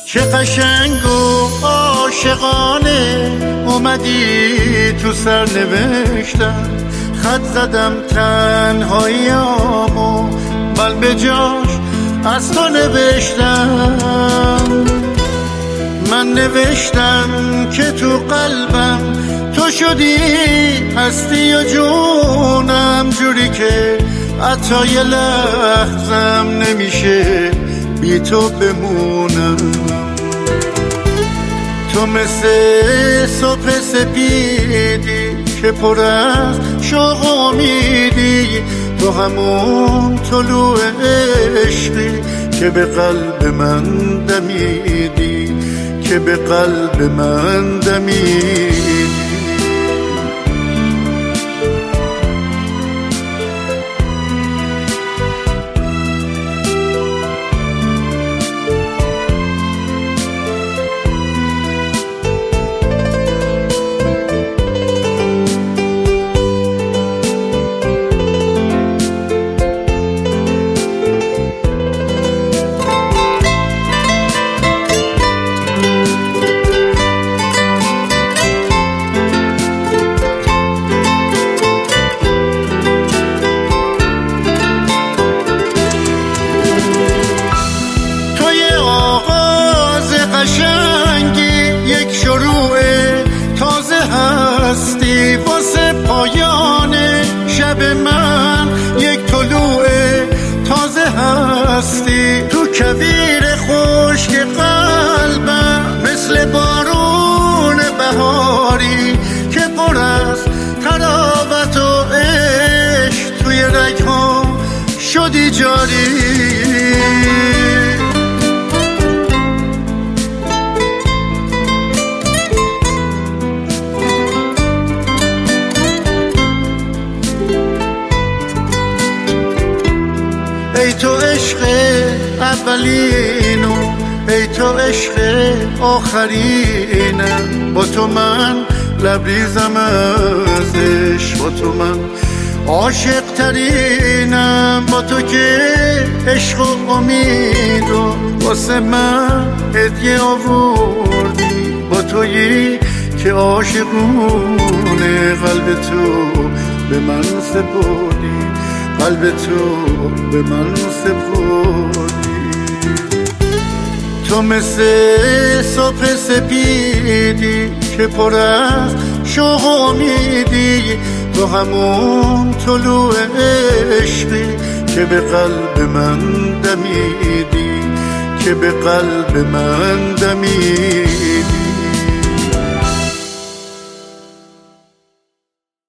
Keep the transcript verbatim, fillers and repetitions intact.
چه قشنگ و عاشقانه اومدی تو سرنوشتم، خط زدم تنهاییامو بل به جاش از تو نوشتم. من نوشتم که تو قلبم تو شدی هستی و جونم، جوری که حتی یه لحظم نمیشه بی تو بمونم. تو مثل صبح سپیدی که پر از شوق و امیدی، تو همون طلوع عشقی که به قلب من دمیدی، که به قلب من دمیدی. یک شروع تازه هستی واسه پایان شب من، یک طلوع تازه هستی تو کویر خشک قلبم، مثل بارون بهاری که پر از طراوت و عشق توی رگ‌هام شدی جاری. ای تو عشق اولینو، ای تو عشق آخرینم، با تو من لبریزم از عشق، با تو من عاشق ترینم، با تو که عشق و امید و واسه من هدیه آوردی، با تویی که عاشقونه قلب تو به من سپردی، قلب تو به من سپردی. تو مثل صبح سپیدی که پر از شوق و امیدی، تو همون طلوع عشقی که به قلب من دمیدی، که به قلب من دمیدی.